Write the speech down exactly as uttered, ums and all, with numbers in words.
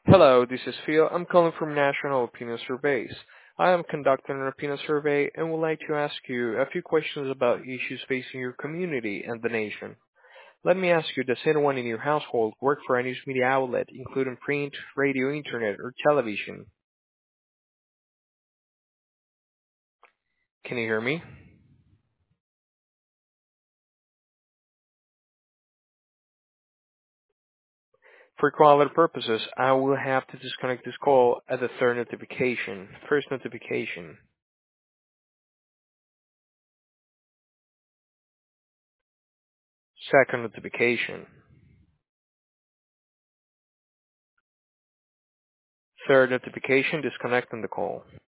Hello, this is Phil. I'm calling from National Opinion Surveys. I am conducting an opinion survey and would like to ask you a few questions about issues facing your community and the nation. Let me ask you, does anyone in your household work for a news media outlet, including print, radio, internet, or television? Can you hear me? For quality purposes, I will have to disconnect this call at the third notification. First notification. Second notification. Third notification, disconnecting the call.